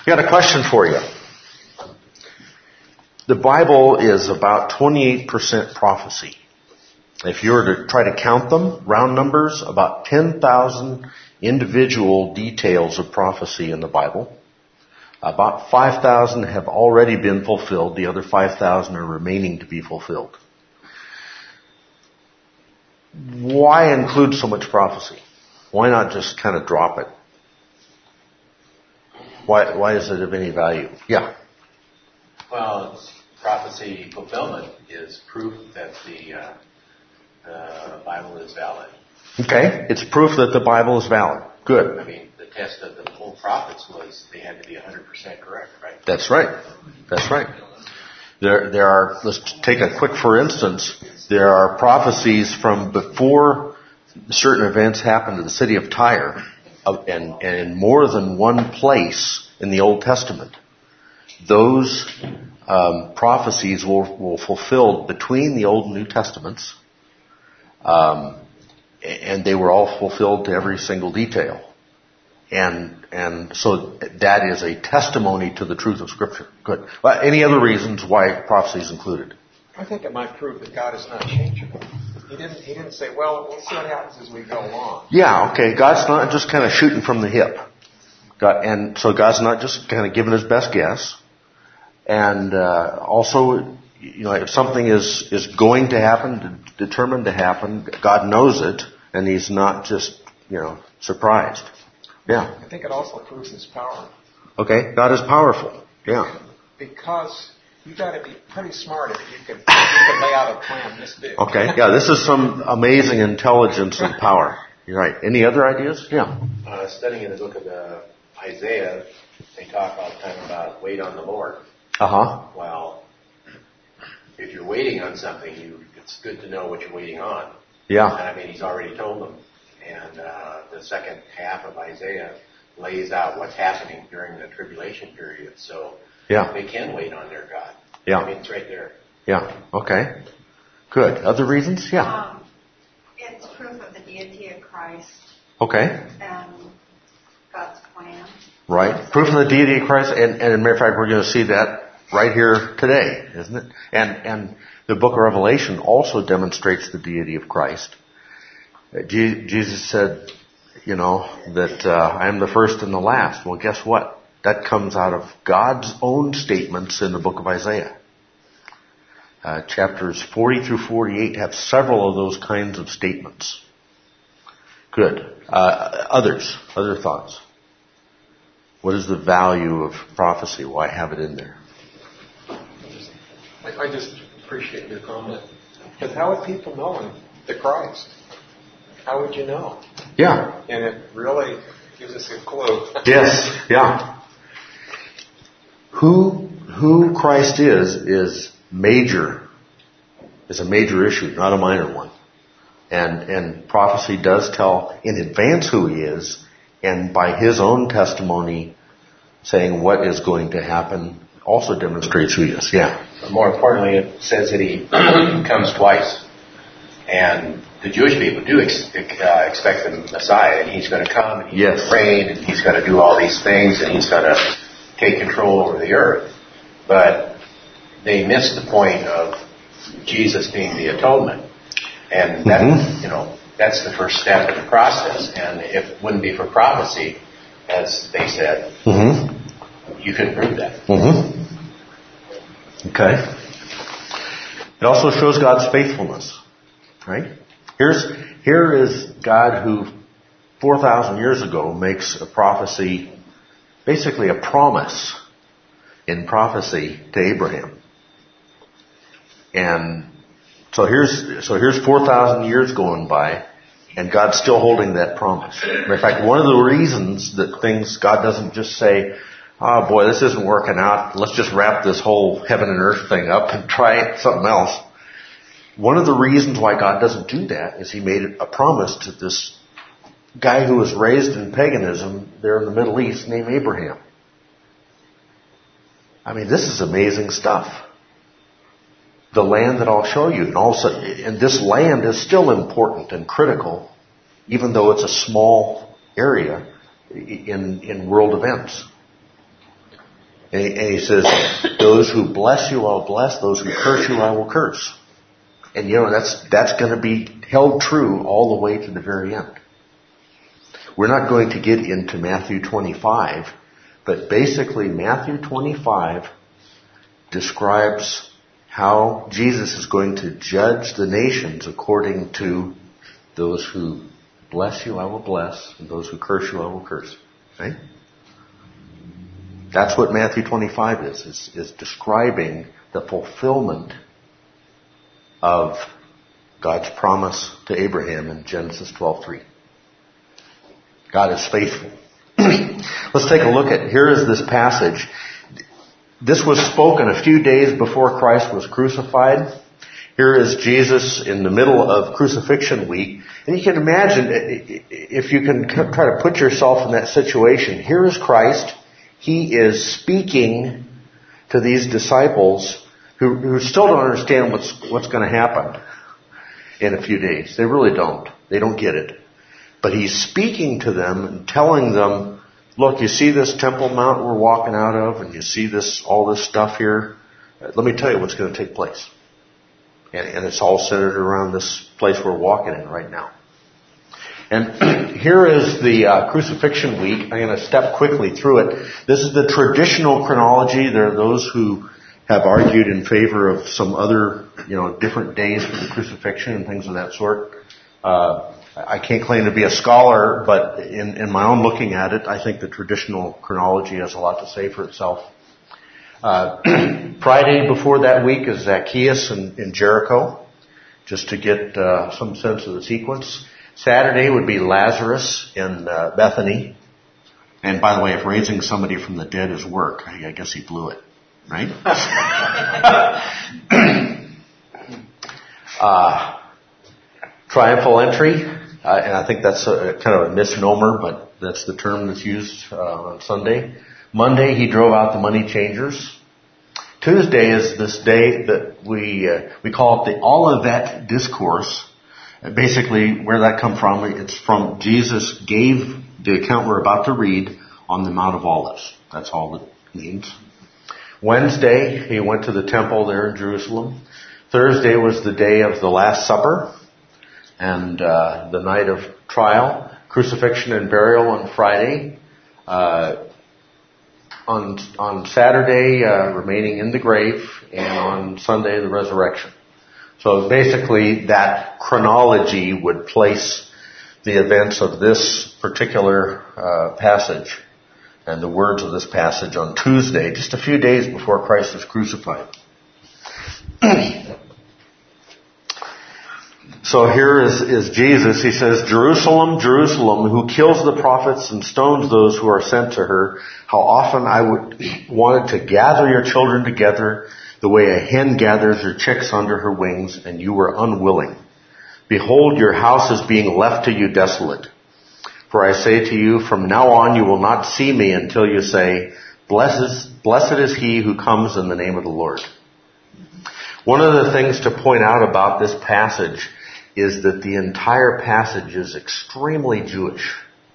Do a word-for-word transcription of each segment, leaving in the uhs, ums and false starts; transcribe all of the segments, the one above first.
Got a question for you. The Bible is about twenty-eight percent prophecy. If you were to try to count them, round numbers, about ten thousand individual details of prophecy in the Bible. About five thousand have already been fulfilled. The other five thousand are remaining to be fulfilled. Why include so much prophecy? Why not just kind of drop it? Why, why is it of any value? Yeah. Well, it's prophecy fulfillment is proof that the uh, uh, Bible is valid. Okay. It's proof that the Bible is valid. Good. I mean, the test of the old prophets was they had to be one hundred percent correct, right? That's right. That's right. There, there are, let's take a quick for instance, there are prophecies from before certain events happened to the city of Tyre, and, and in more than one place in the Old Testament. Those um, prophecies were, were fulfilled between the Old and New Testaments, um, and they were all fulfilled to every single detail. And and so that is a testimony to the truth of Scripture. Good. Well, any other reasons why prophecy is included? I think it might prove that God is not changeable. He didn't. He didn't say, "Well, we'll see what happens as we go along." Yeah. Okay. God's not just kind of shooting from the hip. God, and so God's not just kind of giving his best guess. And uh, also, you know, if something is is going to happen, determined to happen, God knows it, and He's not just, you know, surprised. Yeah. I think it also proves His power. Okay. God is powerful. Yeah. Because you got to be pretty smart if you can, you can lay out a plan this big. Okay. Yeah. This is some amazing intelligence and power. You're right. Any other ideas? Yeah. Uh, studying in the book of uh, Isaiah, they talk all the time about wait on the Lord. Uh huh. Well, if you're waiting on something, you, it's good to know what you're waiting on. Yeah. And I mean, He's already told them. And uh, the second half of Isaiah lays out what's happening during the tribulation period. So yeah. they can wait on their God. Yeah. I mean, it's right there. Yeah. Okay. Good. Other reasons? Yeah. Um, it's proof of the deity of Christ. Okay. And God's plan. Right. Proof of the deity of Christ. And, and as a matter of fact, we're going to see that right here today, isn't it? And, and the book of Revelation also demonstrates the deity of Christ. Jesus said, you know, that uh, I am the first and the last. Well, guess what? That comes out of God's own statements in the book of Isaiah. Uh, chapters forty through forty-eight have several of those kinds of statements. Good. Uh, others, other thoughts. What is the value of prophecy? Why have it in there? I, I just appreciate your comment. Because how would people know the Christ? How would you know? Yeah. And it really gives us a clue. Yes. Yeah. Who who Christ is is major. Is a major issue, not a minor one. And and prophecy does tell in advance who He is, and by His own testimony, saying what is going to happen, also demonstrates who He is. Yeah. But more importantly, it says that He comes twice, and the Jewish people do ex- uh, expect the Messiah, and He's going to come, and He's yes. going to reign, and He's going to do all these things, and He's going to take control over the earth. But they miss the point of Jesus being the atonement, and that mm-hmm. you know that's the first step in the process. And if it wouldn't be for prophecy, as they said, mm-hmm. you couldn't prove that. Mm-hmm. Okay. It also shows God's faithfulness, right? Here's, here is God who four thousand years ago makes a prophecy, basically a promise in prophecy to Abraham. And so here's, so here's four thousand years going by, and God's still holding that promise. In fact, one of the reasons that things, God doesn't just say, oh boy, this isn't working out, let's just wrap this whole heaven and earth thing up and try something else. One of the reasons why God doesn't do that is He made a promise to this guy who was raised in paganism there in the Middle East named Abraham. I mean, this is amazing stuff. The land that I'll show you, and also, and this land is still important and critical, even though it's a small area in in world events. And he, and he says, those who bless you, I'll bless. Those who curse you, I will curse. And you know, that's, that's going to be held true all the way to the very end. We're not going to get into Matthew twenty-five, but basically Matthew twenty-five describes how Jesus is going to judge the nations according to those who bless you, I will bless, and those who curse you, I will curse. Right? That's what Matthew twenty-five is, is, is describing the fulfillment of God's promise to Abraham in Genesis twelve three. God is faithful. Let's take a look at, here is this passage. This was spoken a few days before Christ was crucified. Here is Jesus in the middle of crucifixion week. And you can imagine, if you can try to put yourself in that situation, here is Christ. He is speaking to these disciples who, who still don't understand what's, what's going to happen in a few days. They really don't. They don't get it. But he's speaking to them and telling them, look, you see this Temple Mount we're walking out of, and you see this, all this stuff here? Let me tell you what's going to take place. And, and it's all centered around this place we're walking in right now. And here is the uh, crucifixion week. I'm going to step quickly through it. This is the traditional chronology. There are those who have argued in favor of some other, you know, different days for the crucifixion and things of that sort. Uh, I can't claim to be a scholar, but in, in my own looking at it, I think the traditional chronology has a lot to say for itself. Uh, Friday before that week is Zacchaeus in, in Jericho, just to get uh, some sense of the sequence. Saturday would be Lazarus in uh, Bethany. And by the way, if raising somebody from the dead is work, I, I guess he blew it, right? uh, triumphal entry. Uh, and I think that's a, kind of a misnomer, but that's the term that's used uh, on Sunday. Monday, he drove out the money changers. Tuesday is this day that we uh, we call it the Olivet Discourse. Uh, basically, where that comes from, it's from Jesus gave the account we're about to read on the Mount of Olives. That's all it means. Wednesday, he went to the temple there in Jerusalem. Thursday was the day of the Last Supper and uh, the night of trial. Crucifixion and burial on Friday. Uh, on on Saturday, uh, remaining in the grave, and on Sunday, the resurrection. So basically, that chronology would place the events of this particular uh, passage and the words of this passage on Tuesday, just a few days before Christ was crucified. So here is, is Jesus. He says, Jerusalem, Jerusalem, who kills the prophets and stones those who are sent to her, how often I would wanted to gather your children together the way a hen gathers her chicks under her wings, and you were unwilling. Behold, your house is being left to you desolate. For I say to you, from now on you will not see me until you say, Blessed, blessed is he who comes in the name of the Lord. One of the things to point out about this passage is that the entire passage is extremely Jewish.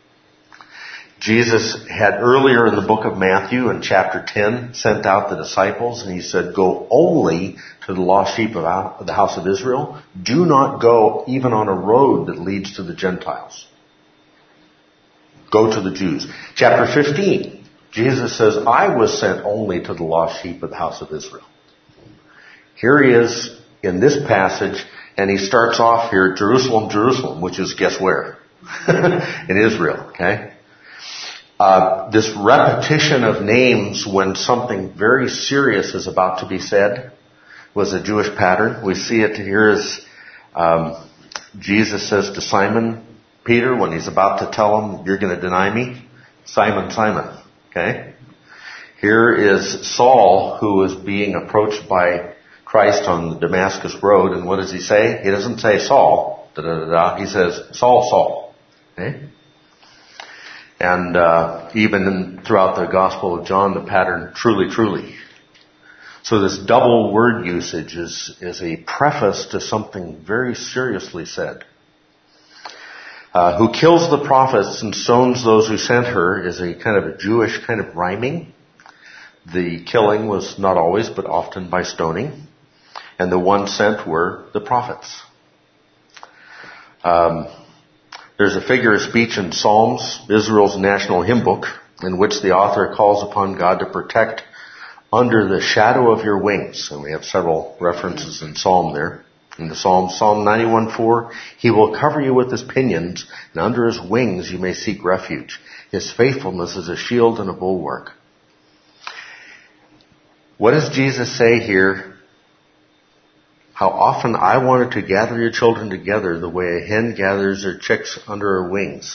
Jesus had earlier in the book of Matthew in chapter ten sent out the disciples, and he said, go only to the lost sheep of the house of Israel. Do not go even on a road that leads to the Gentiles. Go to the Jews. Chapter fifteen, Jesus says, I was sent only to the lost sheep of the house of Israel. Here he is in this passage, and he starts off here, Jerusalem, Jerusalem, which is guess where? In Israel, okay? Uh, this repetition of names when something very serious is about to be said was a Jewish pattern. We see it here as um, Jesus says to Simon Peter when he's about to tell him, you're going to deny me, Simon, Simon, okay? Here is Saul, who is being approached by Christ on the Damascus road, and what does he say? He doesn't say Saul, da da da da. He says Saul, Saul. Okay? And uh, even in, throughout the Gospel of John, the pattern truly, truly. So this double word usage is is a preface to something very seriously said. Uh, who kills the prophets and stones those who sent her is a kind of a Jewish kind of rhyming. The killing was not always, but often by stoning. And the ones sent were the prophets. Um, there's a figure of speech in Psalms, Israel's national hymn book, in which the author calls upon God to protect under the shadow of your wings. And we have several references in Psalm there. In the Psalm, Psalm ninety-one four, He will cover you with His pinions, and under His wings you may seek refuge. His faithfulness is a shield and a bulwark. What does Jesus say here? How often I wanted to gather your children together the way a hen gathers her chicks under her wings.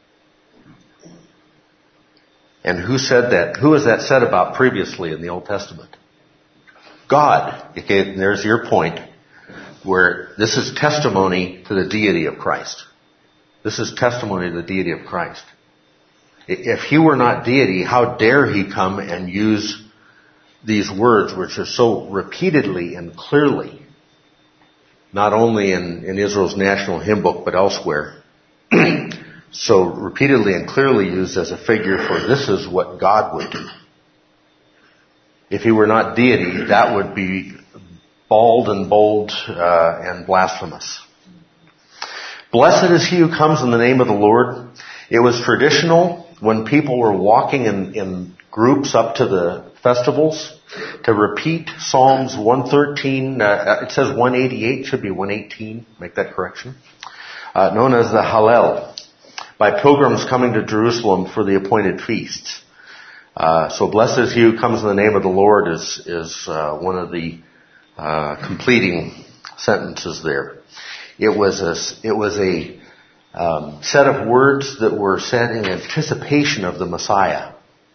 And who said that? Who was that said about previously in the Old Testament? God. Okay, there's your point, where this is testimony to the deity of Christ. This is testimony to the deity of Christ. If He were not deity, how dare He come and use these words which are so repeatedly and clearly, not only in, in Israel's national hymn book, but elsewhere, so repeatedly and clearly used as a figure for this is what God would do. If He were not deity, that would be bald and bold uh, and blasphemous. Blessed is he who comes in the name of the Lord. It was traditional when people were walking in, in groups up to the festivals to repeat Psalms one thirteen, uh, it says one eighty-eight, should be one eighteen, make that correction, uh, known as the Hallel, by pilgrims coming to Jerusalem for the appointed feasts. Uh, so blessed is he who comes in the name of the Lord is, is uh, one of the uh, completing sentences there. It was a, it was a um, set of words that were said in anticipation of the Messiah.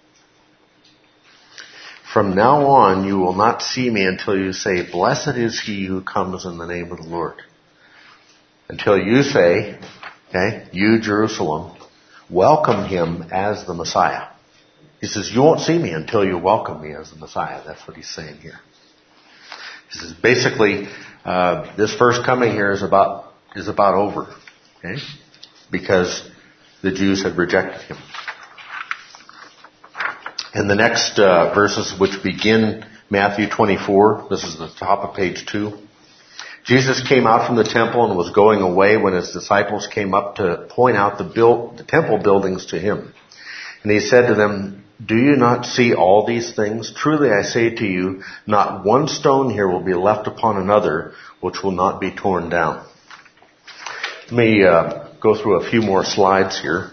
From now on, you will not see me until you say, blessed is he who comes in the name of the Lord. Until you say, okay, you, Jerusalem, welcome him as the Messiah. He says, you won't see me until you welcome me as the Messiah. That's what he's saying here. He says, basically, uh, this first coming here is about, is about over. Okay? Because the Jews had rejected him. And the next uh, verses, which begin Matthew twenty-four, this is the top of page two. Jesus came out from the temple and was going away when his disciples came up to point out the, build, the temple buildings to him. And he said to them, do you not see all these things? Truly I say to you, not one stone here will be left upon another, which will not be torn down. Let me uh, go through a few more slides here.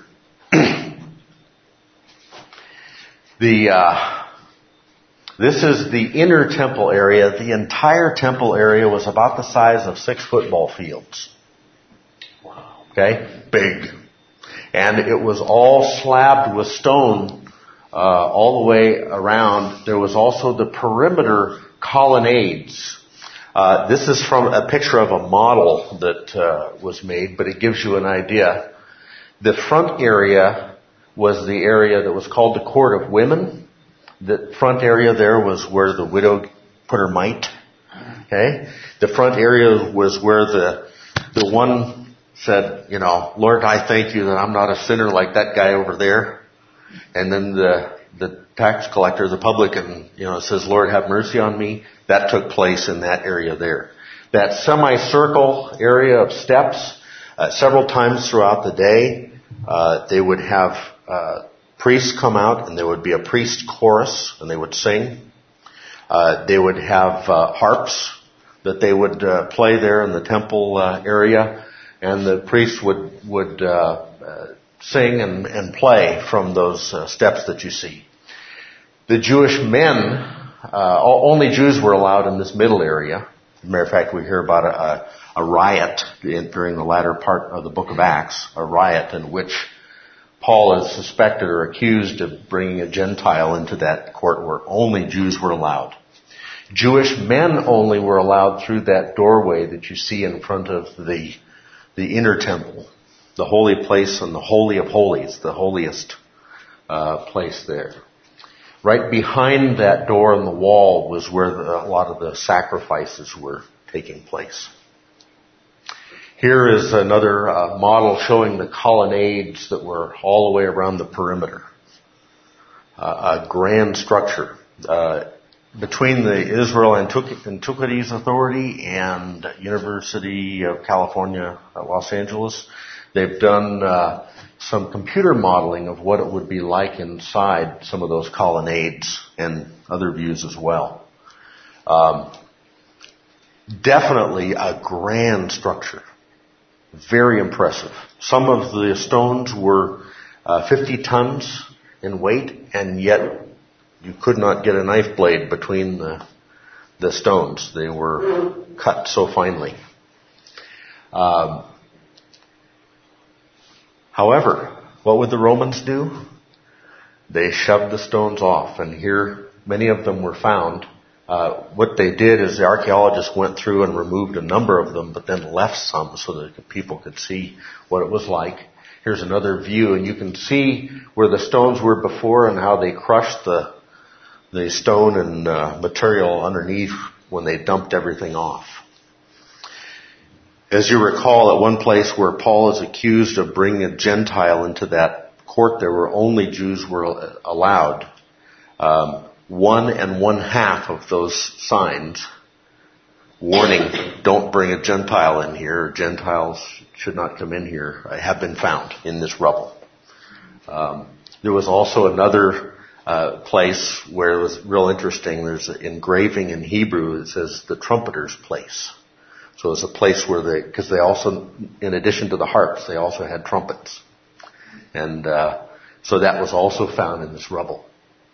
The uh, this is the inner temple area. The entire temple area was about the size of six football fields. Wow. Okay, big, and it was all slabbed with stone uh, all the way around. There was also the perimeter colonnades. Uh, this is from a picture of a model that uh, was made, but it gives you an idea. The front area was the area that was called the Court of Women. The front area there was where the widow put her mite. Okay? The front area was where the the one said, you know, Lord, I thank you that I'm not a sinner like that guy over there. And then the the tax collector, the publican, you know, says, Lord, have mercy on me. That took place in that area there. That semicircle area of steps, uh, several times throughout the day, uh, they would have Uh, priests come out and there would be a priest chorus and they would sing. Uh, they would have uh, harps that they would uh, play there in the temple uh, area, and the priests would would uh, uh, sing and, and play from those uh, steps that you see. The Jewish men, uh, only Jews were allowed in this middle area. As a matter of fact, we hear about a, a, a riot in, during the latter part of the book of Acts, a riot in which Paul is suspected or accused of bringing a Gentile into that court where only Jews were allowed. Jewish men only were allowed through that doorway that you see in front of the the inner temple, the holy place and the holy of holies, the holiest uh, place there. Right behind that door on the wall was where the, a lot of the sacrifices were taking place. Here is another uh, model showing the colonnades that were all the way around the perimeter. Uh, a grand structure uh, between the Israel Antiquities Authority and University of California at Los Angeles, they've done uh, some computer modeling of what it would be like inside some of those colonnades and other views as well. Um, definitely a grand structure. Very impressive. Some of the stones were uh, fifty tons in weight, and yet you could not get a knife blade between the, the stones. They were cut so finely. Um, however, what would the Romans do? They shoved the stones off, and here many of them were found. Uh, what they did is the archaeologists went through and removed a number of them, but then left some so that people could see what it was like. Here's another view, and you can see where the stones were before and how they crushed the the stone and uh, material underneath when they dumped everything off. As you recall, at one place where Paul is accused of bringing a Gentile into that court, there were only Jews were allowed. Um, one and one half of those signs, warning, don't bring a Gentile in here, Gentiles should not come in here, have been found in this rubble. Um, there was also another uh, place where it was real interesting. There's an engraving in Hebrew that says the trumpeter's place. So it's a place where they, because they also, in addition to the harps, they also had trumpets. And uh, so that was also found in this rubble.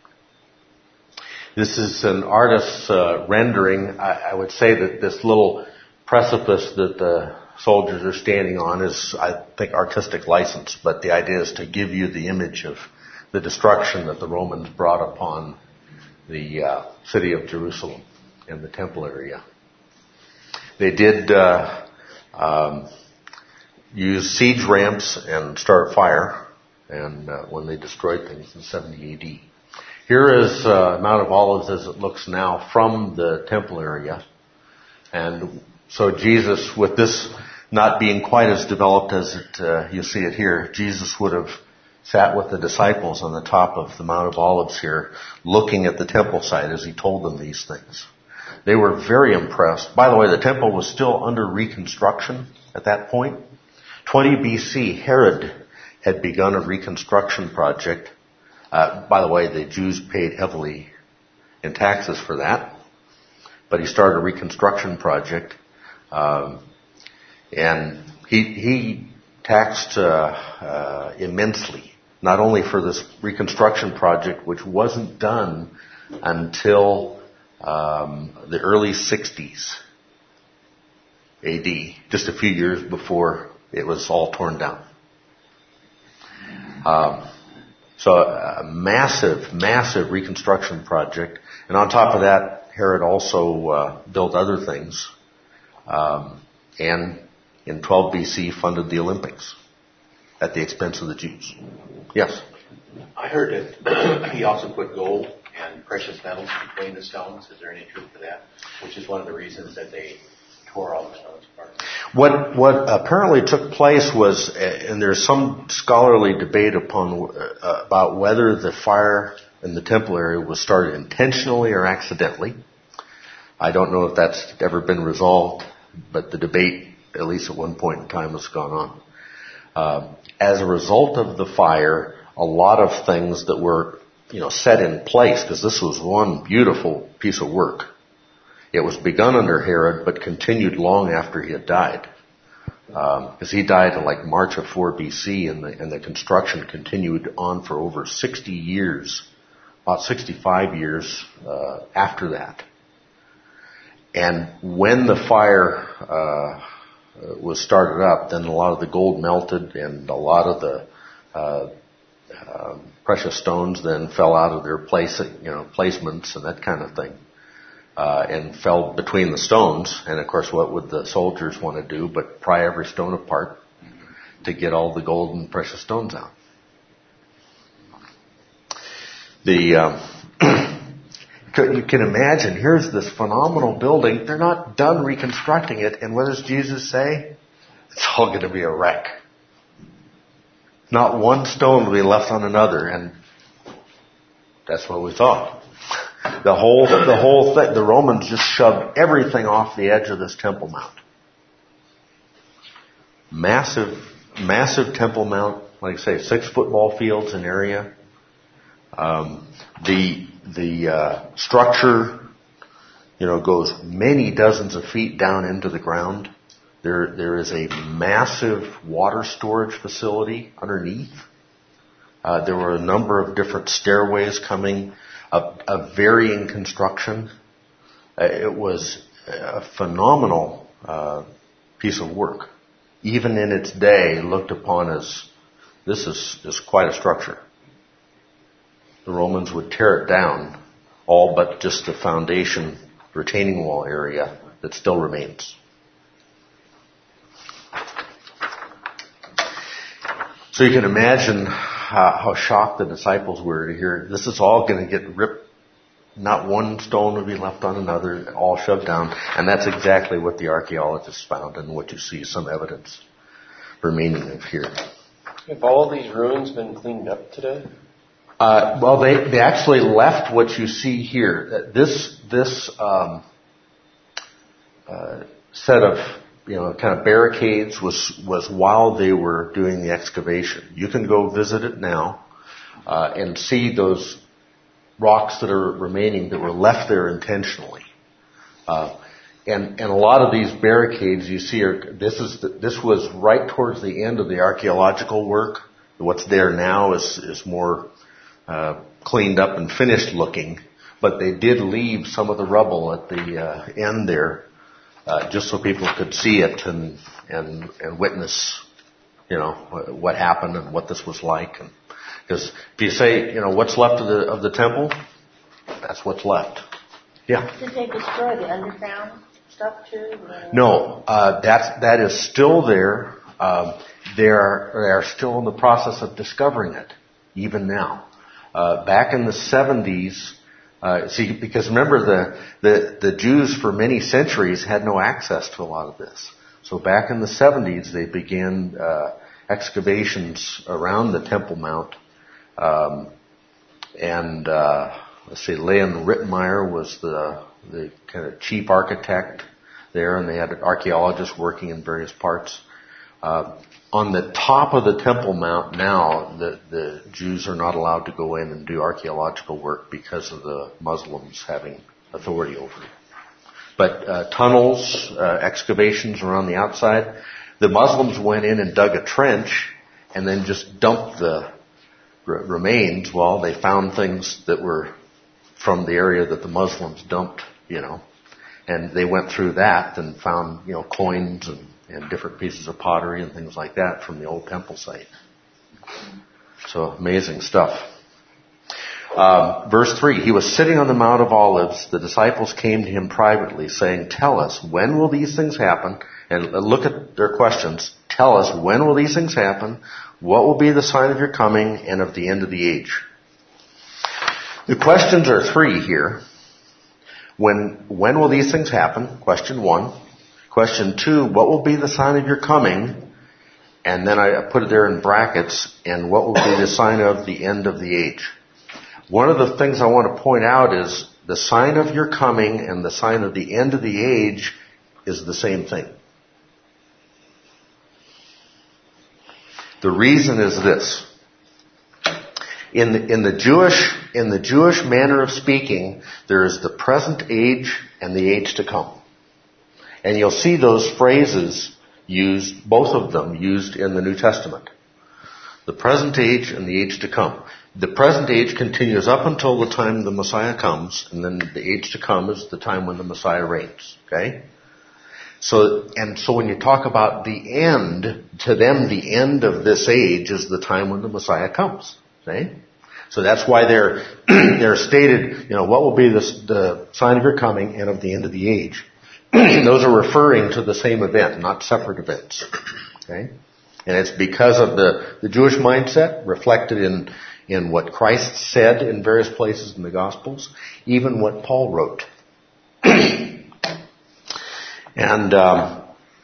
This is an artist's uh, rendering. I, I would say that this little precipice that the soldiers are standing on is, I think, artistic license, but the idea is to give you the image of the destruction that the Romans brought upon the uh, city of Jerusalem and the temple area. They did uh, um, use siege ramps and start fire, and uh, when they destroyed things in seventy A D. Here is uh, Mount of Olives as it looks now from the temple area. And so Jesus, with this not being quite as developed as it, uh, you see it here, Jesus would have sat with the disciples on the top of the Mount of Olives here, looking at the temple site as he told them these things. They were very impressed. By the way, the temple was still under reconstruction at that point. twenty B C, Herod had begun a reconstruction project. Uh, by the way, the Jews paid heavily in taxes for that. But he started a reconstruction project. Um, and he, he taxed uh, uh, immensely, not only for this reconstruction project, which wasn't done until um, the early sixties A D, just a few years before it was all torn down. Um, So a massive, massive reconstruction project. And on top of that, Herod also uh, built other things. Um, and in twelve B C funded the Olympics at the expense of the Jews. Yes? I heard that he also put gold and precious metals between the stones. Is there any truth to that? Which is one of the reasons that they tore all the stones apart. What what apparently took place was, and there's some scholarly debate upon uh, about whether the fire in the temple area was started intentionally or accidentally. I don't know if that's ever been resolved, but the debate, at least at one point in time, has gone on. Uh, as a result of the fire, a lot of things that were, you know, set in place, because this was one beautiful piece of work. It was begun under Herod, but continued long after he had died. Because um, he died in like March of four B C, and the, and the construction continued on for over sixty years, about sixty-five years uh, after that. And when the fire uh, was started up, then a lot of the gold melted, and a lot of the uh, uh, precious stones then fell out of their place, you know, placements and that kind of thing. Uh, and fell between the stones. And of course, what would the soldiers want to do but pry every stone apart to get all the gold and precious stones out? The um, you can imagine, here's this phenomenal building. They're not done reconstructing it, and what does Jesus say? It's all going to be a wreck. Not one stone will be left on another, and that's what we thought. The whole, the whole thing, the Romans just shoved everything off the edge of this Temple Mount. Massive, massive Temple Mount, like I say, six football fields in area. Um, the, the, uh, structure, you know, goes many dozens of feet down into the ground. There, there is a massive water storage facility underneath. Uh, there were a number of different stairways coming, a, a varying construction. Uh, it was a phenomenal uh, piece of work. Even in its day, looked upon as this is, is quite a structure. The Romans would tear it down, all but just the foundation retaining wall area that still remains. So you can imagine how, how shocked the disciples were to hear this is all going to get ripped. Not one stone will be left on another, all shoved down. And that's exactly what the archaeologists found and what you see some evidence remaining of here. Have all these ruins been cleaned up today? Uh, well, they, they actually left what you see here. This, this um, uh, set of you know, kind of barricades was, was while they were doing the excavation. You can go visit it now, uh, and see those rocks that are remaining that were left there intentionally. Uh, and, and a lot of these barricades you see are, this is, the, this was right towards the end of the archaeological work. What's there now is, is more, uh, cleaned up and finished looking, but they did leave some of the rubble at the, uh, end there. Uh, just so people could see it and, and, and witness, you know, what happened and what this was like. And, because if you say, you know, what's left of the, of the temple, that's what's left. Yeah. Did they destroy the underground stuff too? No, uh, that's, that is still there. Um, they're, they're still in the process of discovering it, even now. Uh, back in the seventies, Uh, see, because remember the, the, the Jews for many centuries had no access to a lot of this. So back in the seventies, they began, uh, excavations around the Temple Mount. Um, and, uh, let's see, Leon Rittenmeyer was the, the kind of chief architect there, and they had archaeologists working in various parts. Uh, on the top of the Temple Mount now, the, the Jews are not allowed to go in and do archaeological work because of the Muslims having authority over it. But uh, tunnels, uh, excavations around the outside, the Muslims went in and dug a trench and then just dumped the r- remains. Well, they found things that were from the area that the Muslims dumped, you know, and they went through that and found, you know, coins and and different pieces of pottery and things like that from the old temple site. So amazing stuff. Um, verse three, he was sitting on the Mount of Olives. The disciples came to him privately saying, tell us, when will these things happen? And look at their questions. Tell us, when will these things happen? What will be the sign of your coming and of the end of the age? The questions are three here. When, when will these things happen? Question one. Question two, what will be the sign of your coming? And then I put it there in brackets, and what will be the sign of the end of the age? One of the things I want to point out is the sign of your coming and the sign of the end of the age is the same thing. The reason is this. In the, in the Jewish, in the Jewish manner of speaking, there is the present age and the age to come. And you'll see those phrases used, both of them used in the New Testament. The present age and the age to come. The present age continues up until the time the Messiah comes, and then the age to come is the time when the Messiah reigns. Okay? So, and so when you talk about the end, to them the end of this age is the time when the Messiah comes. Okay? So that's why they're, they're stated, you know, what will be the, the sign of your coming and of the end of the age. Those are referring to the same event, not separate events. Okay? And it's because of the, the Jewish mindset reflected in, in what Christ said in various places in the Gospels, even what Paul wrote. And um,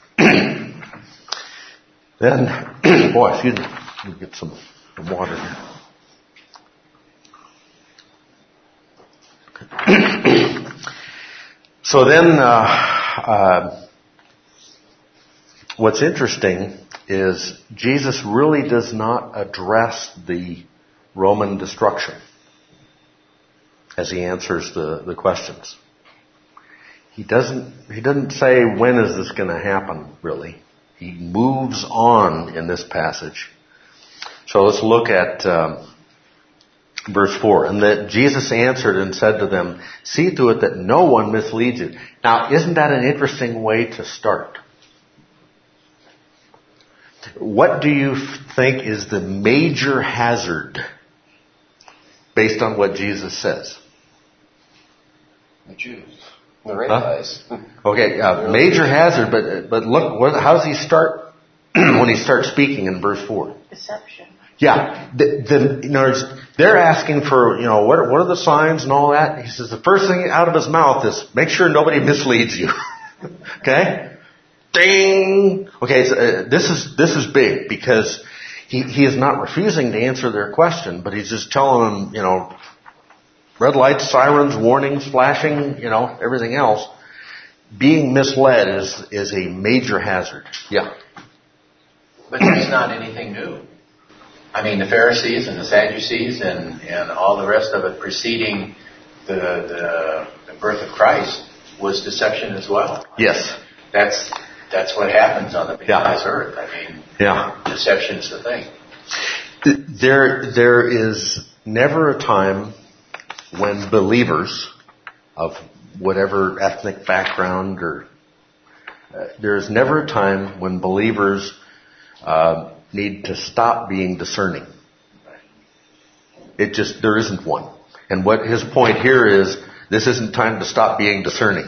then, boy, excuse me, let me get some water here. So then, uh, uh, what's interesting is Jesus really does not address the Roman destruction as he answers the, the questions. He doesn't, he doesn't say, when is this going to happen, really. He moves on in this passage. So let's look at um, verse four. And that Jesus answered and said to them, see to it that no one misleads you. Now, isn't that an interesting way to start? What do you think is the major hazard based on what Jesus says? The Jews. The rabbis. Huh? Okay, uh, major hazard, but but look, what, how does he start when he starts speaking in verse four? Deception. Yeah, the, the, in other words, they're asking for, you know, what, what are the signs and all that? He says the first thing out of his mouth is, make sure nobody misleads you. Okay? Ding! Okay, so, uh, this is, this is big because he, he is not refusing to answer their question, but he's just telling them, you know, red lights, sirens, warnings, flashing, you know, everything else. Being misled is, is a major hazard. Yeah. But that's not anything new. I mean, the Pharisees and the Sadducees and, and all the rest of it preceding the, the, the birth of Christ was deception as well. Yes. That's that's what happens on the big Yeah. earth. I mean, Yeah. deception's the thing. There, there is never a time when believers of whatever ethnic background or uh, there is never a time when believers uh, need to stop being discerning. It just, there isn't one. And what his point here is, this isn't time to stop being discerning.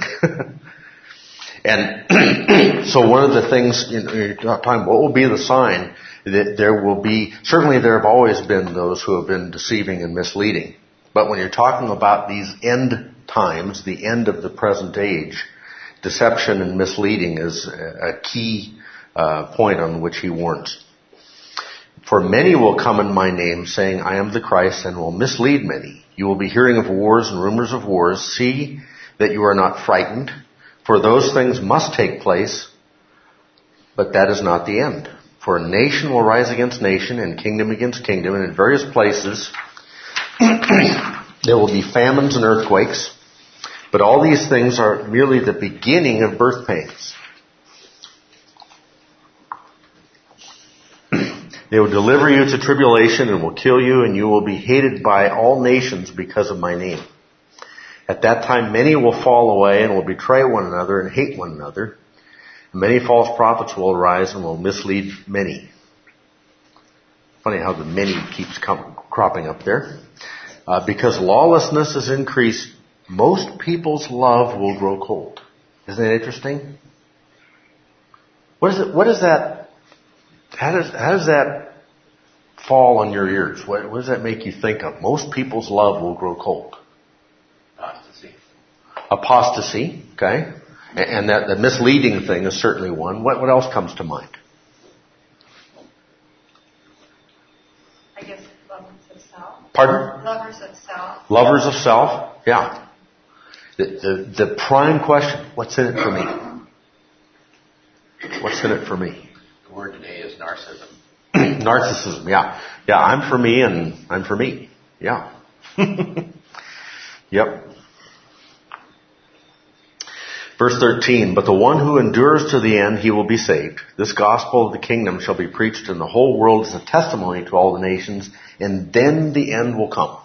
And so one of the things, you know, you're talking, what will be the sign? That there will be, certainly there have always been those who have been deceiving and misleading. But when you're talking about these end times, the end of the present age, deception and misleading is a key uh, point on which he warns. For many will come in my name, saying, I am the Christ, and will mislead many. You will be hearing of wars and rumors of wars. See that you are not frightened, for those things must take place, but that is not the end. For nation will rise against nation, and kingdom against kingdom, and in various places there will be famines and earthquakes, but all these things are merely the beginning of birth pains. They will deliver you to tribulation and will kill you, and you will be hated by all nations because of my name. At that time many will fall away and will betray one another and hate one another. And many false prophets will arise and will mislead many. Funny how the many keeps com- cropping up there. Uh, because lawlessness is increased, most people's love will grow cold. Isn't that interesting? What is it? What is that? How does, how does that fall on your ears? What, what does that make you think of? Most people's love will grow cold. Apostasy. Apostasy, okay. And, and that the misleading thing is certainly one. What, what else comes to mind? I guess lovers of self. Pardon? Lovers of self. Lovers of self, yeah. The, the, the prime question, what's in it for me? What's in it for me? The word today is narcissism. Narcissism, yeah. Yeah, I'm for me and I'm for me. Yeah. Yep. Verse thirteen, but the one who endures to the end, he will be saved. This gospel of the kingdom shall be preached in the whole world as a testimony to all the nations, and then the end will come.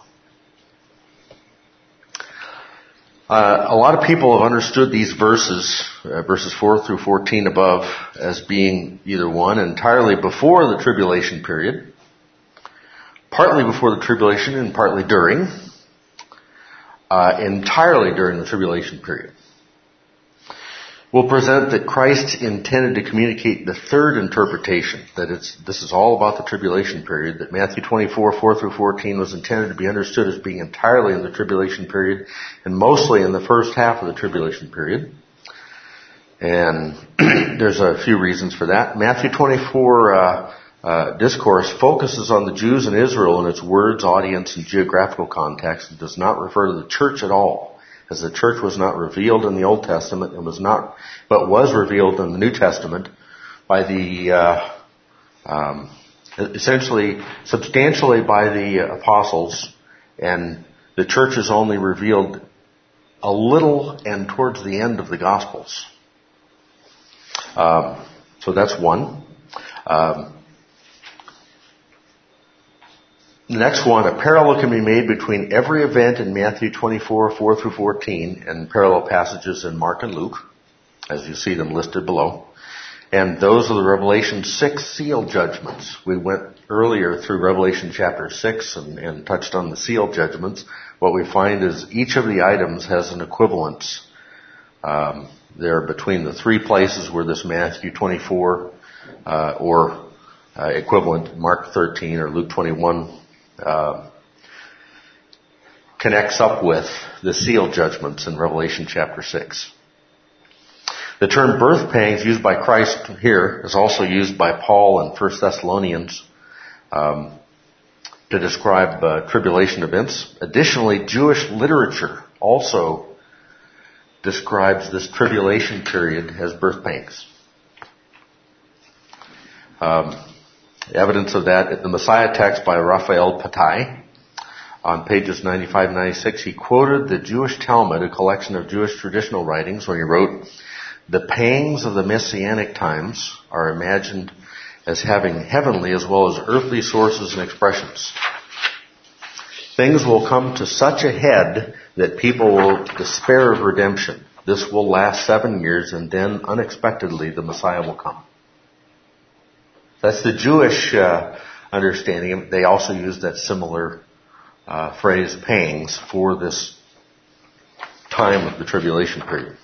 Uh, a lot of people have understood these verses, uh, verses four through fourteen above, as being either one, entirely before the tribulation period, partly before the tribulation and partly during, uh, entirely during the tribulation period. We'll present that Christ intended to communicate the third interpretation, that it's this is all about the tribulation period, that Matthew twenty-four, four through fourteen was intended to be understood as being entirely in the tribulation period and mostly in the first half of the tribulation period. And there's a few reasons for that. Matthew twenty-four, uh, uh, discourse focuses on the Jews in Israel in its words, audience, and geographical context, and does not refer to the church at all, as the church was not revealed in the Old Testament and was not, but was revealed in the New Testament by the, uh, um, essentially, substantially by the apostles, and the church is only revealed a little and towards the end of the Gospels. Um, so that's one. Um, the next one, a parallel can be made between every event in Matthew twenty-four, four through fourteen, and parallel passages in Mark and Luke, as you see them listed below. And those are the Revelation six seal judgments. We went earlier through Revelation chapter six and, and touched on the seal judgments. What we find is each of the items has an equivalence. Um, they're between the three places where this Matthew twenty-four uh, or uh, equivalent Mark thirteen or Luke twenty-one uh, connects up with the seal judgments in Revelation chapter six. The term birth pangs used by Christ here is also used by Paul in First Thessalonians um, to describe uh, tribulation events. Additionally, Jewish literature also describes this tribulation period as birth pangs. Um, evidence of that in the Messiah text by Raphael Patai on pages ninety-five and ninety-six, he quoted the Jewish Talmud, a collection of Jewish traditional writings, where he wrote, "The pangs of the Messianic times are imagined as having heavenly as well as earthly sources and expressions. Things will come to such a head that people will despair of redemption. This will last seven years, and then unexpectedly the Messiah will come." That's the Jewish uh, understanding. They also use that similar uh, phrase, pangs, for this time of the tribulation period.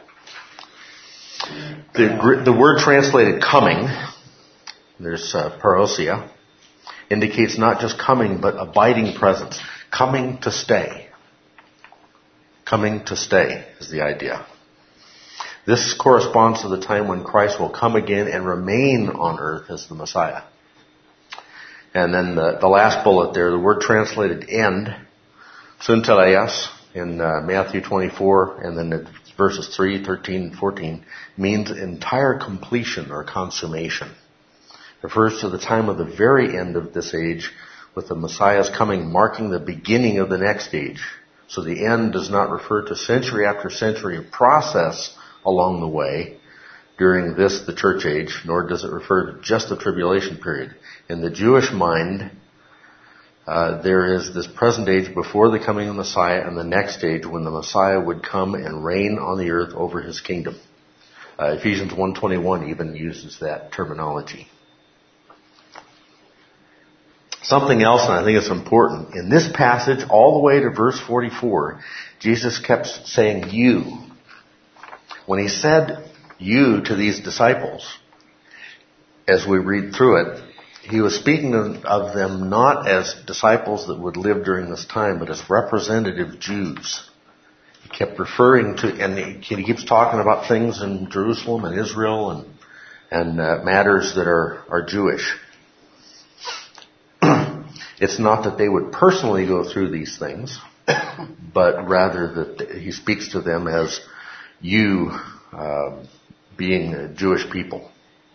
The, the word translated coming, there's uh, parousia, indicates not just coming, but abiding presence. Coming to stay. Coming to stay is the idea. This corresponds to the time when Christ will come again and remain on earth as the Messiah. And then the, the last bullet there, the word translated end, sunteleios, in uh, Matthew twenty-four, and then the verses three, thirteen, fourteen, means entire completion or consummation. It refers to the time of the very end of this age, with the Messiah's coming marking the beginning of the next age. So the end does not refer to century after century of process along the way during this, the church age, nor does it refer to just the tribulation period. In the Jewish mind, Uh, there is this present age before the coming of the Messiah, and the next age when the Messiah would come and reign on the earth over his kingdom. Uh, Ephesians one twenty-one even uses that terminology. Something else, and I think it's important, in this passage all the way to verse forty-four, Jesus kept saying you. When he said you to these disciples, as we read through it, he was speaking of them not as disciples that would live during this time, but as representative Jews. He kept referring to, and he keeps talking about things in Jerusalem and Israel and and uh, matters that are, are Jewish. It's not that they would personally go through these things, but rather that he speaks to them as you uh, being a Jewish people.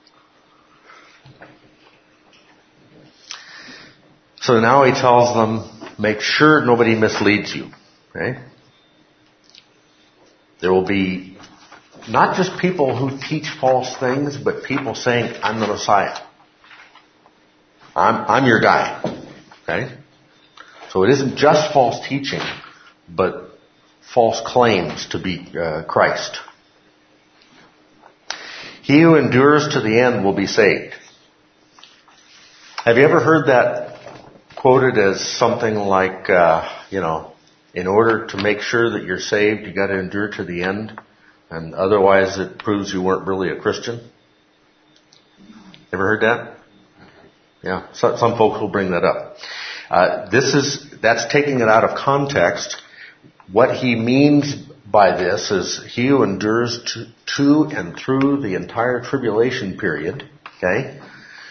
So now he tells them, make sure nobody misleads you. Okay? There will be not just people who teach false things, but people saying, I'm the Messiah. I'm, I'm your guy. Okay? So it isn't just false teaching, but false claims to be uh, Christ. He who endures to the end will be saved. Have you ever heard that quoted as something like, uh, you know, in order to make sure that you're saved, you got to endure to the end, and otherwise it proves you weren't really a Christian? Ever heard that? Yeah, so, some folks will bring that up. Uh, this is, that's taking it out of context. What he means by this is he who endures to, to and through the entire tribulation period, okay?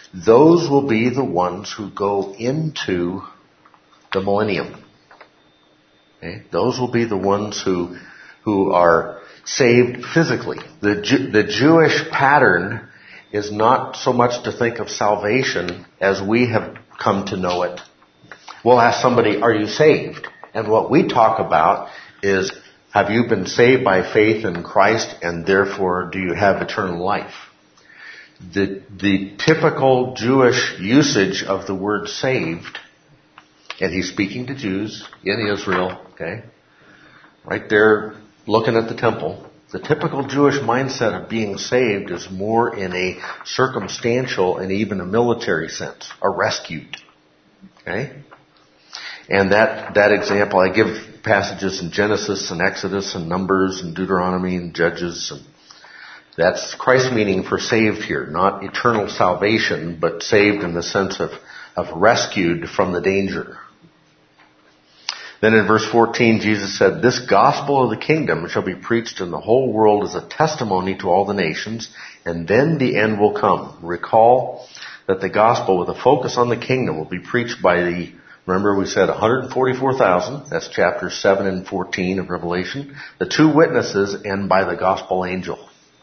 those will be the ones who go into the millennium. Okay? Those will be the ones who who are saved physically. The Ju- the Jewish pattern is not so much to think of salvation as we have come to know it. We'll ask somebody, are you saved? And what we talk about is, have you been saved by faith in Christ, and therefore do you have eternal life? The, the typical Jewish usage of the word saved, and he's speaking to Jews in Israel, okay, right there looking at the temple. The typical Jewish mindset of being saved is more in a circumstantial and even a military sense, a rescued. Okay? And that, that example, I give passages in Genesis and Exodus and Numbers and Deuteronomy and Judges. And that's Christ's meaning for saved here, not eternal salvation, but saved in the sense of, of rescued from the danger. Then in verse fourteen, Jesus said, this gospel of the kingdom shall be preached in the whole world as a testimony to all the nations, and then the end will come. Recall that the gospel with a focus on the kingdom will be preached by the, remember we said one hundred forty-four thousand, that's chapters seven and fourteen of Revelation, the two witnesses, and by the gospel angel.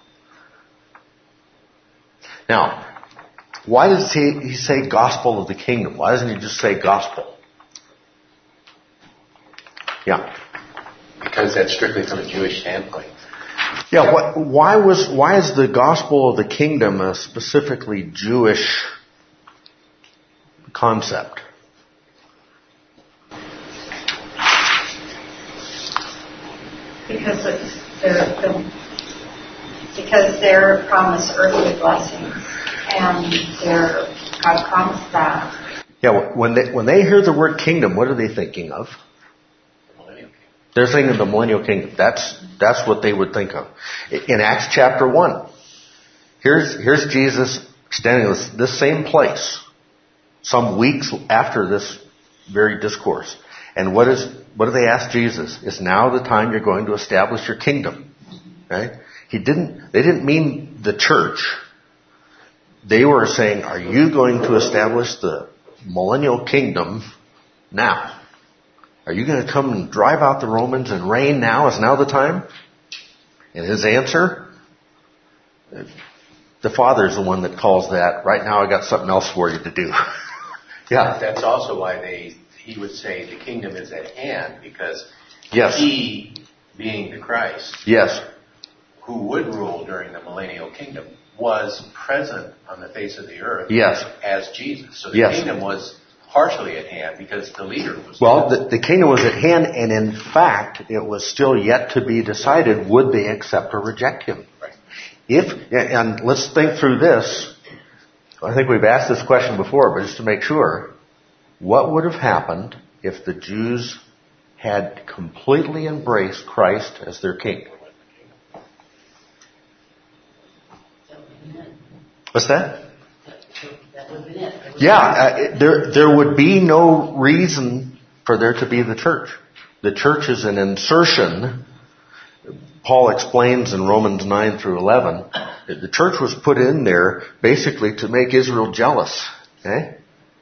Now, why does he, he say gospel of the kingdom? Why doesn't he just say gospel? Yeah. Because that's strictly from a Jewish standpoint. Yeah, what, why was, why is the gospel of the kingdom a specifically Jewish concept? Because it's they're, the, because they're promised earthly blessings, and they're, God promised that. Yeah, when they when they hear the word kingdom, what are they thinking of? They're thinking of the millennial kingdom. That's that's what they would think of. In Acts chapter one, here's here's Jesus standing in this, this same place, some weeks after this very discourse. And what is what do they ask Jesus? Is now the time you're going to establish your kingdom? Okay? He didn't. They didn't mean the church. They were saying, "Are you going to establish the millennial kingdom now? Are you going to come and drive out the Romans and reign now? Is now the time?" And his answer, the Father's the one that calls that. Right now I got something else for you to do. Yeah. That's also why they he would say the kingdom is at hand, because yes. he, being the Christ, yes, who would rule during the millennial kingdom, was present on the face of the earth yes. as Jesus. So the yes. kingdom was partially at hand because the leader was well the, the kingdom was at hand, and in fact it was still yet to be decided, would they accept or reject him. Right. If and let's think through this. I think we've asked this question before, but just to make sure, what would have happened if the Jews had completely embraced Christ as their king? What's that? Yeah, uh, there there would be no reason for there to be the church. The church is an insertion. Paul explains in Romans nine through eleven that the church was put in there basically to make Israel jealous. Okay?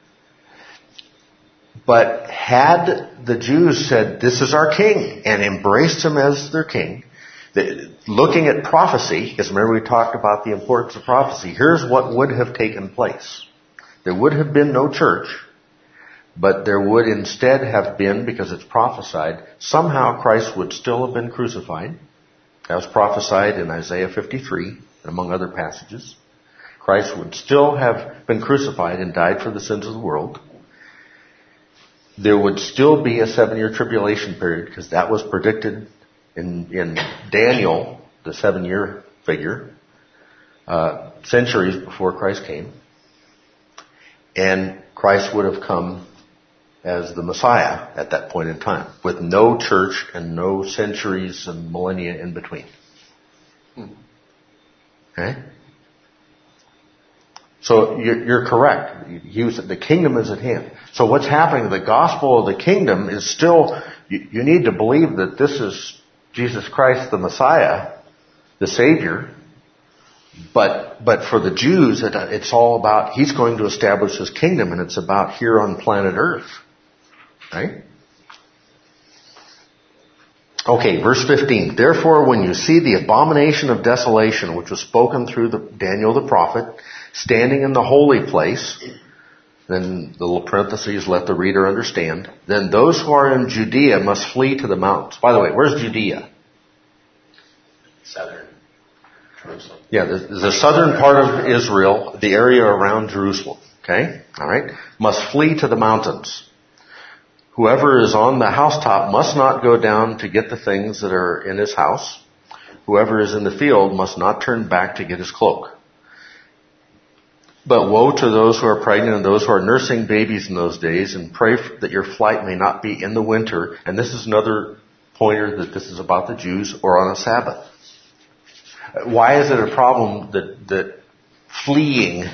But had the Jews said, "This is our king," and embraced him as their king, the, looking at prophecy, because remember we talked about the importance of prophecy, here's what would have taken place. There would have been no church, but there would instead have been, because it's prophesied, somehow Christ would still have been crucified. That was prophesied in Isaiah fifty-three, and among other passages. Christ would still have been crucified and died for the sins of the world. There would still be a seven-year tribulation period, because that was predicted in, in Daniel, the seven-year figure, uh, centuries before Christ came. And Christ would have come as the Messiah at that point in time, with no church and no centuries and millennia in between. Okay? So you're, you're correct. He was, the kingdom is at hand. So what's happening? The gospel of the kingdom is still, you, you need to believe that this is Jesus Christ, the Messiah, the Savior. But, but for the Jews, it, it's all about, he's going to establish his kingdom, and it's about here on planet Earth. Right? Okay, verse fifteen. Therefore, when you see the abomination of desolation, which was spoken through the, Daniel the prophet, standing in the holy place, then the little parentheses, let the reader understand, then those who are in Judea must flee to the mountains. By the way, where's Judea? Southern Jerusalem. Yeah, the, the southern part of Israel, the area around Jerusalem. Okay? Alright? Must flee to the mountains. Whoever is on the housetop must not go down to get the things that are in his house. Whoever is in the field must not turn back to get his cloak. But woe to those who are pregnant and those who are nursing babies in those days, and pray that your flight may not be in the winter. And this is another pointer that this is about the Jews, or on a Sabbath. Why is it a problem that, that fleeing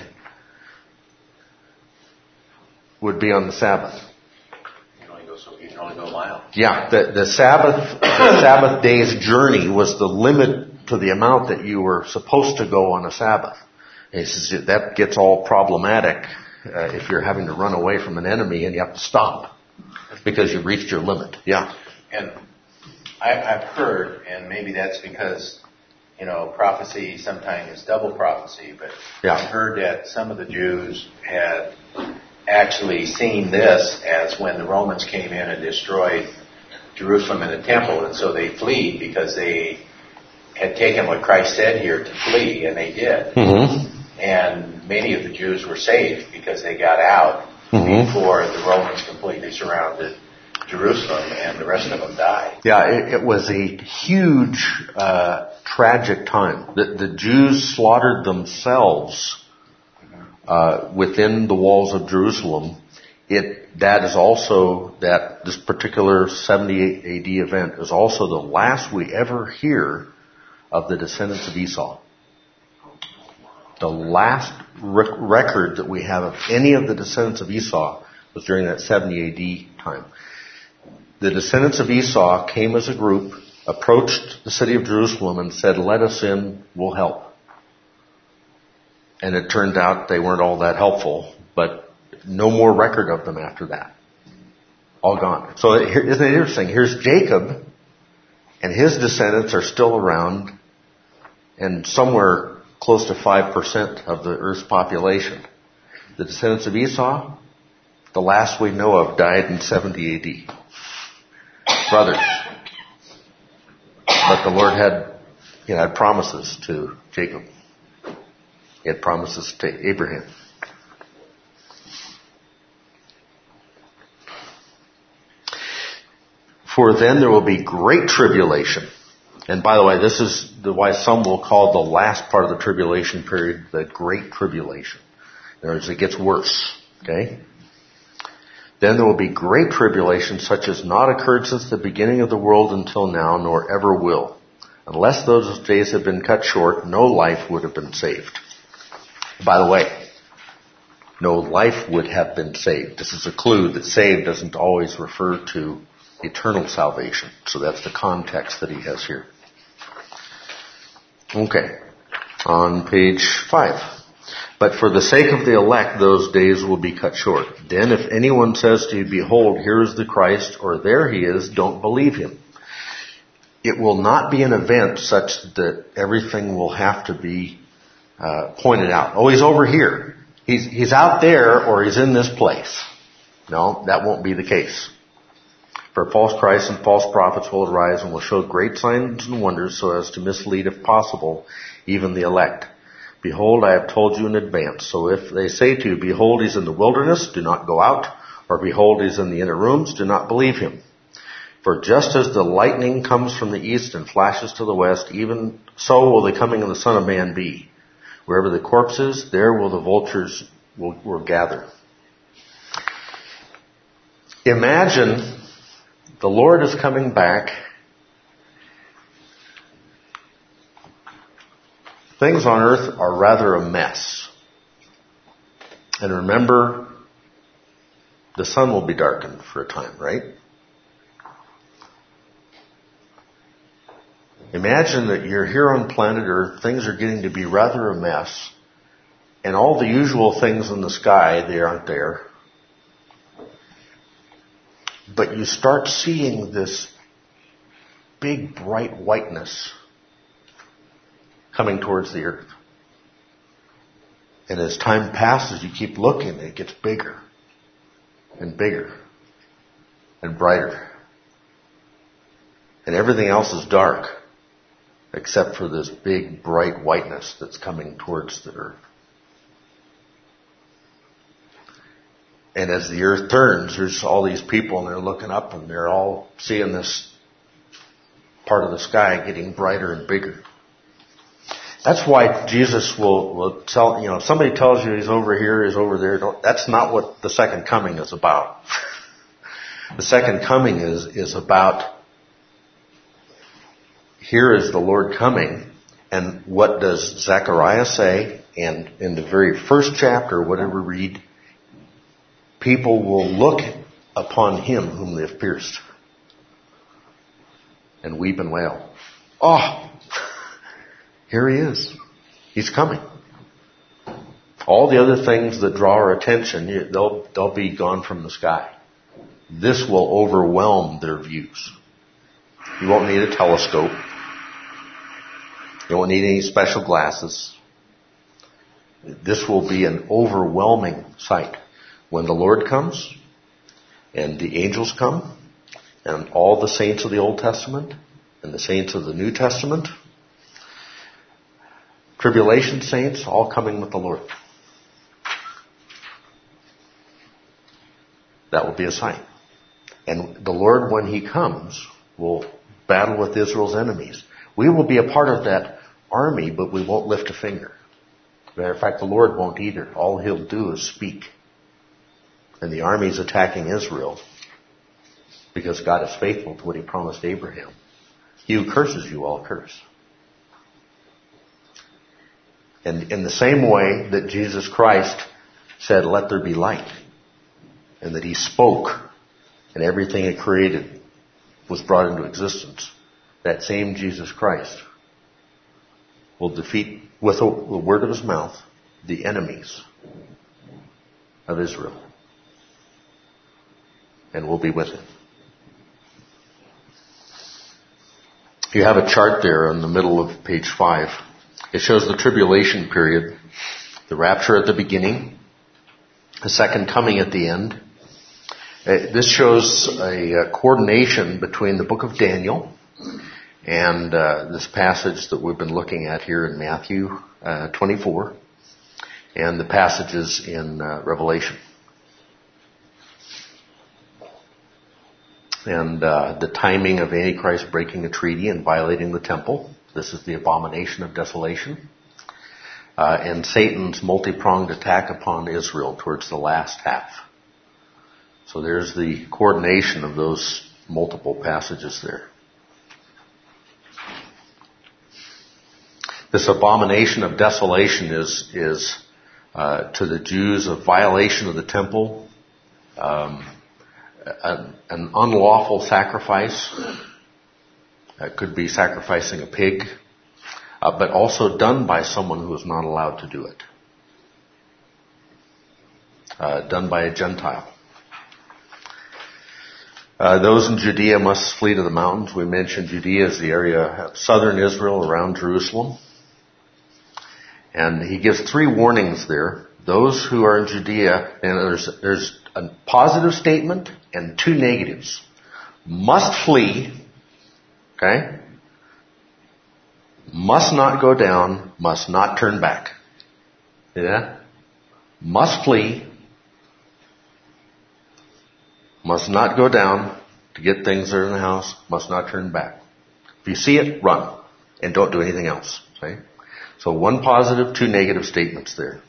would be on the Sabbath? You can only go, so, you can only go a mile. Yeah, the, the Sabbath, the Sabbath day's journey was the limit to the amount that you were supposed to go on a Sabbath. And he says that gets all problematic uh, if you're having to run away from an enemy and you have to stop because you've reached your limit. Yeah. And I, I've heard, and maybe that's because, you know, prophecy sometimes is double prophecy, but yeah. I've heard that some of the Jews had actually seen this as when the Romans came in and destroyed Jerusalem and the temple, and so they flee because they had taken what Christ said here to flee, and they did. Mm-hmm. And many of the Jews were saved because they got out mm-hmm. before the Romans completely surrounded Jerusalem, and the rest of them died. Yeah, it, it was a huge, uh, tragic time. The, the Jews slaughtered themselves uh, within the walls of Jerusalem. It that is also that this particular seventy-eight A D event is also the last we ever hear of the descendants of Esau. The last rec- record that we have of any of the descendants of Esau was during that seventy A D time. The descendants of Esau came as a group, approached the city of Jerusalem and said, let us in, we'll help. And it turned out they weren't all that helpful, but no more record of them after that. All gone. So isn't it interesting? Here's Jacob, and his descendants are still around, and somewhere close to five percent of the earth's population. The descendants of Esau, the last we know of, died in seventy A D. Brothers. But the Lord had, he had promises to Jacob. He had promises to Abraham. For then there will be great tribulation. And by the way, this is the, why some will call the last part of the tribulation period the Great Tribulation. In other words, it gets worse. Okay? Then there will be great tribulation such as not occurred since the beginning of the world until now, nor ever will. Unless those days had been cut short, no life would have been saved. By the way, no life would have been saved. This is a clue that saved doesn't always refer to eternal salvation. So that's the context that he has here. Okay. On page five. But for the sake of the elect, those days will be cut short. Then if anyone says to you, behold, here is the Christ, or there he is, don't believe him. It will not be an event such that everything will have to be uh, pointed out. Oh, he's over here. He's, he's out there, or he's in this place. No, that won't be the case. For false Christs and false prophets will arise and will show great signs and wonders so as to mislead, if possible, even the elect. Behold, I have told you in advance. So if they say to you, behold, he's in the wilderness, do not go out. Or behold, he's in the inner rooms, do not believe him. For just as the lightning comes from the east and flashes to the west, even so will the coming of the Son of Man be. Wherever the corpse is, there will the vultures will, will gather. Imagine the Lord is coming back. Things on earth are rather a mess. And remember, the sun will be darkened for a time, right? Imagine that you're here on planet Earth, things are getting to be rather a mess, and all the usual things in the sky, they aren't there. But you start seeing this big bright whiteness coming towards the earth. And as time passes, you keep looking, and it gets bigger and bigger and brighter. And everything else is dark except for this big bright whiteness that's coming towards the earth. And as the earth turns, there's all these people, and they're looking up, and they're all seeing this part of the sky getting brighter and bigger. That's why Jesus will, will tell, you know, if somebody tells you he's over here, he's over there, don't, that's not what the second coming is about. The second coming is, is about, here is the Lord coming, and what does Zechariah say? And in the very first chapter, whatever we read, people will look upon him whom they have pierced and weep and wail. Oh, here he is. He's coming. All the other things that draw our attention, they'll, they'll be gone from the sky. This will overwhelm their views. You won't need a telescope. You won't need any special glasses. This will be an overwhelming sight. When the Lord comes, and the angels come, and all the saints of the Old Testament, and the saints of the New Testament, tribulation saints, all coming with the Lord. That will be a sign. And the Lord, when he comes, will battle with Israel's enemies. We will be a part of that army, but we won't lift a finger. As a matter of fact, the Lord won't either. All he'll do is speak. And the army is attacking Israel because God is faithful to what he promised Abraham. He who curses you, I'll curse. And in the same way that Jesus Christ said, let there be light, and that he spoke, and everything he created was brought into existence, that same Jesus Christ will defeat, with the word of his mouth, the enemies of Israel. And we'll be with him. You have a chart there in the middle of page five. It shows the tribulation period, the rapture at the beginning, the second coming at the end. Uh, this shows a, a coordination between the book of Daniel and uh, this passage that we've been looking at here in Matthew uh, twenty-four and the passages in uh, Revelation. And uh, the timing of Antichrist breaking a treaty and violating the temple. This is the abomination of desolation. Uh, and Satan's multi-pronged attack upon Israel towards the last half. So there's the coordination of those multiple passages there. This abomination of desolation is, is uh, to the Jews a violation of the temple, um, An, an unlawful sacrifice. It could be sacrificing a pig, uh, but also done by someone who is not allowed to do it. Uh, done by a Gentile. Uh, those in Judea must flee to the mountains. We mentioned Judea is the area of southern Israel around Jerusalem. And he gives three warnings there. Those who are in Judea, and there's, there's a positive statement and two negatives. Must flee, okay? Must not go down, must not turn back. Yeah? Must flee, must not go down to get things that are in the house, must not turn back. If you see it, run, and don't do anything else. Okay? So one positive, two negative statements there.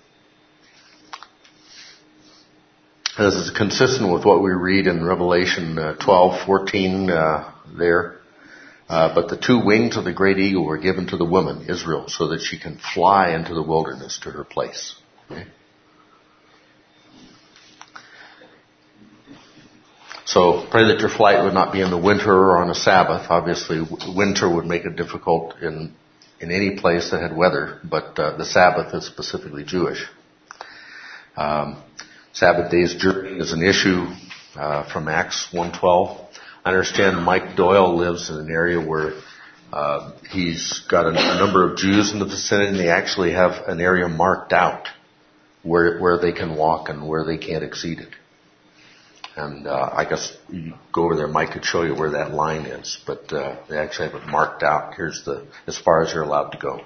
This is consistent with what we read in Revelation uh, twelve fourteen uh, there. Uh, but the two wings of the great eagle were given to the woman, Israel, so that she can fly into the wilderness to her place. Okay? So pray that your flight would not be in the winter or on a Sabbath. Obviously, winter would make it difficult in in any place that had weather, but uh, the Sabbath is specifically Jewish. Um, Sabbath day's journey is an issue uh, from Acts one twelve. I understand Mike Doyle lives in an area where uh, he's got a, a number of Jews in the vicinity, and they actually have an area marked out where where they can walk and where they can't exceed it. And uh, I guess you go over there, Mike could show you where that line is, but uh, they actually have it marked out. Here's the as far as you're allowed to go.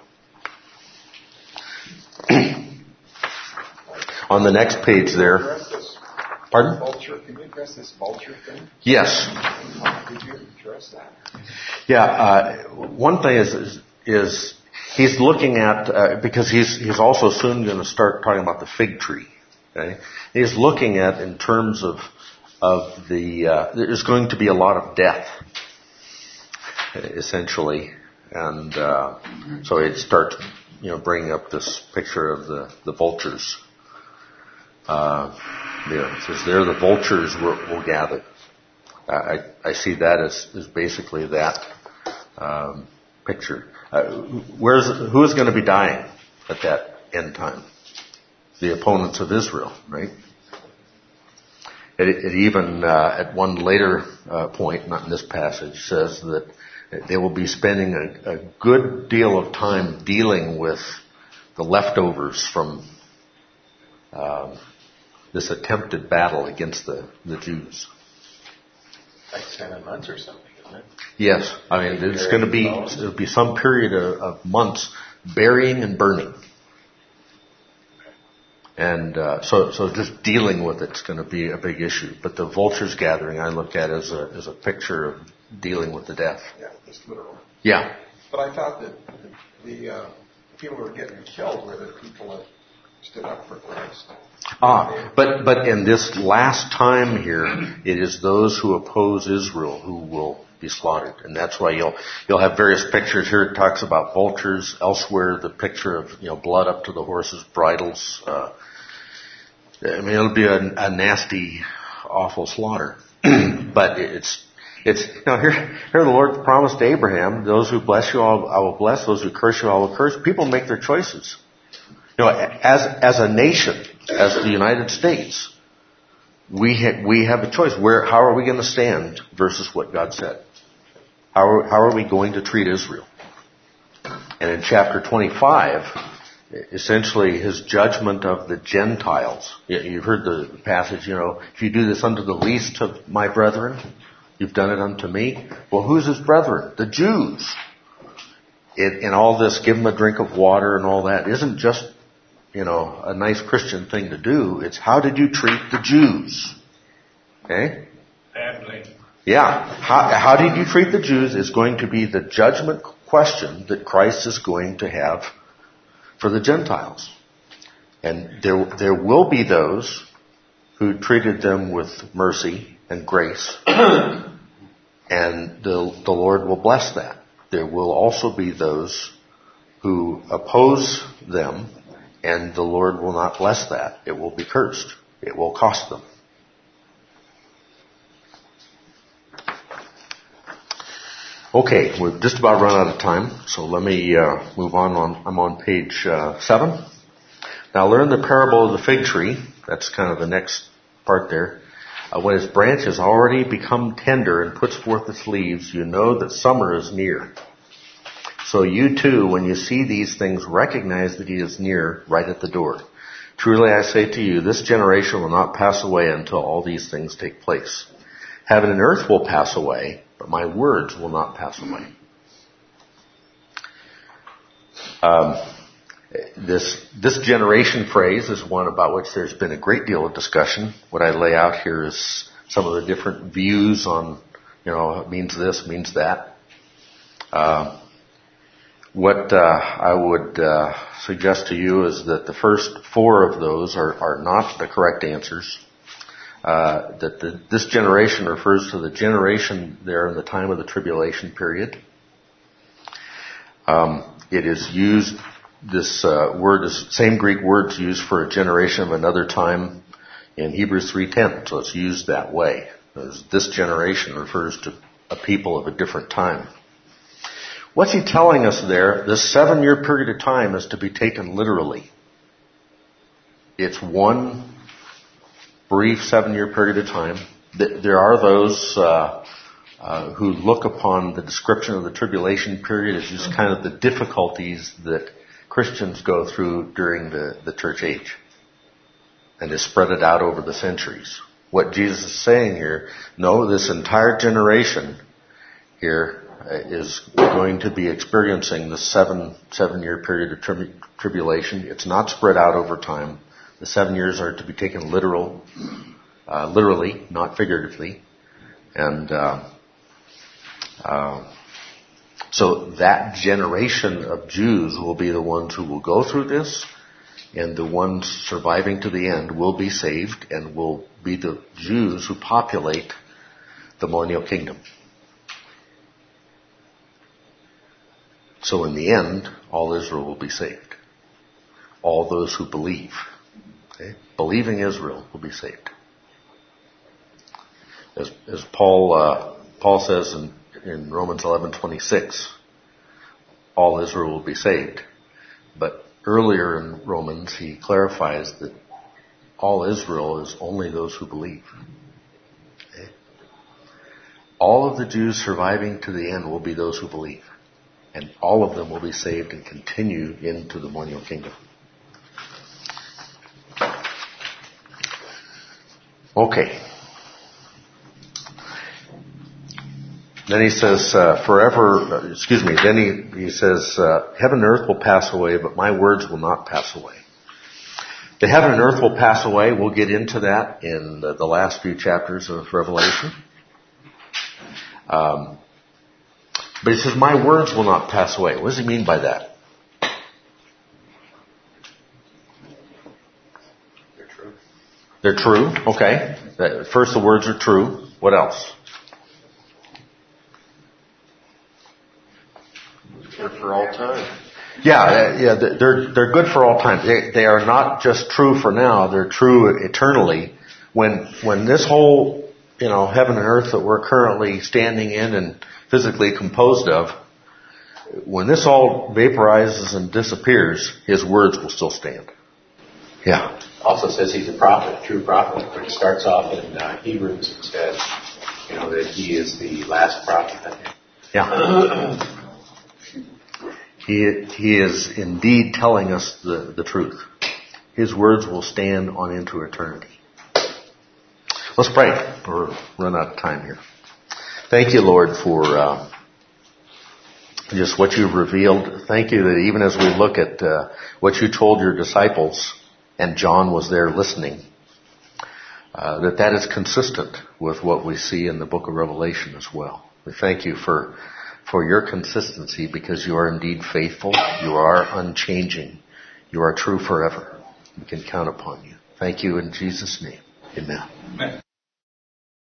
On the next page there. Pardon? Vulture. Can you address this vulture thing? Yes. Could you address that? Yeah. Uh, one thing is, is is he's looking at uh, because he's he's also soon going to start talking about the fig tree. Okay? He's looking at in terms of of the uh, there's going to be a lot of death, essentially, and uh, so it starts you know bringing up this picture of the the vultures. Uh, there, it says there the vultures will, will gather. I, I see that as, as basically that um, picture. Uh, where's who is going to be dying at that end time? The opponents of Israel, right? It, it even uh, at one later uh, point, not in this passage, says that they will be spending a, a good deal of time dealing with the leftovers from um, this attempted battle against the, the Jews. Like seven months or something, isn't it? Yes, I mean it's going to be it'll be some period of, of months burying and burning, and uh, so so just dealing with it's going to be a big issue. But the vultures gathering I look at as a as a picture of dealing with the death. Yeah, just literal. Yeah. But I thought that the uh, people who were getting killed were the people that stood up for Christ. Ah, but but in this last time here, it is those who oppose Israel who will be slaughtered, and that's why you'll you'll have various pictures here. It talks about vultures. Elsewhere, the picture of you know blood up to the horses' bridles. Uh, I mean, it'll be a, a nasty, awful slaughter. But it's it's you know here here the Lord promised to Abraham, those who bless you, I will, I will bless; those who curse you, I will curse. People make their choices. You know, as as a nation, as the United States, we ha- we have a choice. Where how are we going to stand versus what God said? How are, how are we going to treat Israel? And in chapter twenty-five, essentially his judgment of the Gentiles. You've heard the passage. You know, if you do this unto the least of my brethren, you've done it unto me. Well, who's his brethren? The Jews. It, in all this, give them a drink of water and all that isn't just you know, a nice Christian thing to do. It's how did you treat the Jews? Okay? Badly. Yeah. How, how did you treat the Jews is going to be the judgment question that Christ is going to have for the Gentiles. And there, there will be those who treated them with mercy and grace. And the, the Lord will bless that. There will also be those who oppose them, and the Lord will not bless that. It will be cursed. It will cost them. Okay, we've just about run out of time, so let me uh, move on. on. I'm on page uh, seven. Now learn the parable of the fig tree. That's kind of the next part there. Uh, when its branch has already become tender and puts forth its leaves, you know that summer is near. So you too, when you see these things, recognize that he is near, right at the door. Truly I say to you, this generation will not pass away until all these things take place. Heaven and earth will pass away, but my words will not pass away. Um, this this generation phrase is one about which there's been a great deal of discussion. What I lay out here is some of the different views on, you know, it means this, means that. Uh, What uh, I would uh, suggest to you is that the first four of those are, are not the correct answers. Uh, that the, this generation refers to the generation there in the time of the tribulation period. Um, it is used, this uh, word is same Greek words used for a generation of another time in Hebrews three ten, so it's used that way. This generation refers to a people of a different time. What's he telling us there? This seven-year period of time is to be taken literally. It's one brief seven-year period of time. There are those uh, uh, who look upon the description of the tribulation period as just kind of the difficulties that Christians go through during the, the church age, and they spread it out over the centuries. What Jesus is saying here, no, this entire generation here is going to be experiencing the seven, seven-year period of tri- tribulation. It's not spread out over time. The seven years are to be taken literal, uh, literally, not figuratively. And uh, uh, so that generation of Jews will be the ones who will go through this, and the ones surviving to the end will be saved and will be the Jews who populate the millennial kingdom. So in the end, all Israel will be saved. All those who believe, okay? Believing Israel will be saved. As, as Paul uh, Paul says in, in Romans eleven twenty-six, all Israel will be saved. But earlier in Romans, he clarifies that all Israel is only those who believe. Okay? All of the Jews surviving to the end will be those who believe. And all of them will be saved and continue into the millennial kingdom. Okay. Then he says, uh, forever, excuse me, then he, he says, uh, heaven and earth will pass away, but my words will not pass away. The heaven and earth will pass away. We'll get into that in the, the last few chapters of Revelation. Um, but he says, my words will not pass away. What does he mean by that? They're true. They're true. Okay. First, the words are true. What else? They're for all time. Yeah, yeah, they're they're good for all time. They they are not just true for now; they're true eternally. When when this whole, you know, heaven and earth that we're currently standing in and physically composed of, when this all vaporizes and disappears, His words will still stand. Yeah. Also says He's a prophet, a true prophet. But it starts off in uh, Hebrews. It says, you know, that He is the last prophet. I think. Yeah. He, he is indeed telling us the, the truth. His words will stand on into eternity. Let's pray. We're run out of time here. Thank you, Lord, for uh, just what you've revealed. Thank you that even as we look at uh, what you told your disciples, and John was there listening, uh, that that is consistent with what we see in the book of Revelation as well. We thank you for for your consistency, because you are indeed faithful, you are unchanging, you are true forever. We can count upon you. Thank you in Jesus' name. Amen. Amen.